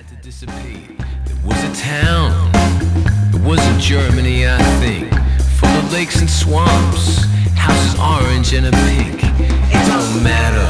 There was a town, it was in Germany, I think, full of lakes and swamps, houses orange and a pink. It don't matter